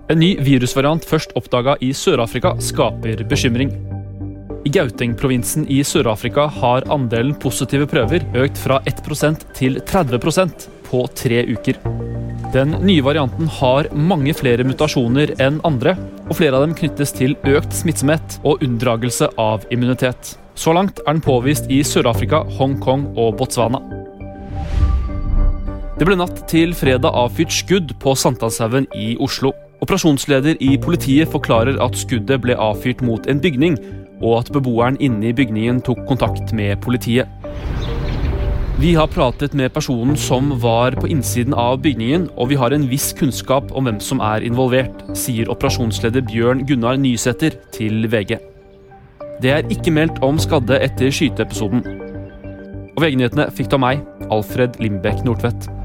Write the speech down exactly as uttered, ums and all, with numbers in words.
En ny virusvariant først oppdaget i Sør-Afrika skaper bekymring. I Gauteng-provinsen i Sør-Afrika har andelen positive prøver økt fra ett prosent til tretti prosent på tre uker. Den nye varianten har mange flere mutasjoner enn andre, og flere av dem knyttes til økt smittsomhet og unndragelse av immunitet. Så langt er den påvist i Sør-Afrika, Hongkong og Botswana. Det ble natt til fredag avfyrt skudd på Sankthanshaugen i Oslo. Operasjonsleder i politiet forklarer at skuddet ble avfyrt mot en bygning, og at beboeren inne i bygningen tok kontakt med politiet. Vi har pratet med personen som var på innsiden av bygningen, og vi har en viss kunnskap om hvem som er involvert, sier operasjonsleder Bjørn Gunnar Nysæter til V G. Det er ikke meldt om skadde etter skyteepisoden. Og V G-nyhetene fikk ta meg, Alfred Limbek Nordtvedt.